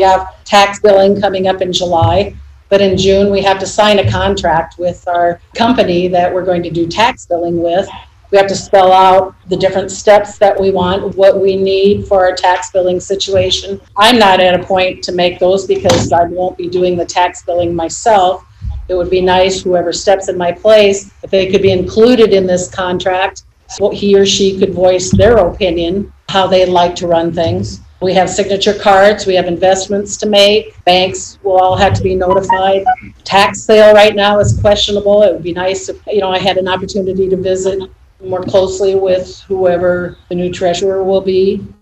We have tax billing coming up in July, but in June we have to sign a contract with our company that we're going to do tax billing with. We have to spell out the different steps that we want, what we need for our tax billing situation. I'm not at a point to make those because I won't be doing the tax billing myself. It would be nice, whoever steps in my place, if they could be included in this contract, so he or she could voice their opinion, how they'd like to run things. We have signature cards, we have investments to make, banks will all have to be notified. Tax sale right now is questionable. It would be nice if, I had an opportunity to visit more closely with whoever the new treasurer will be.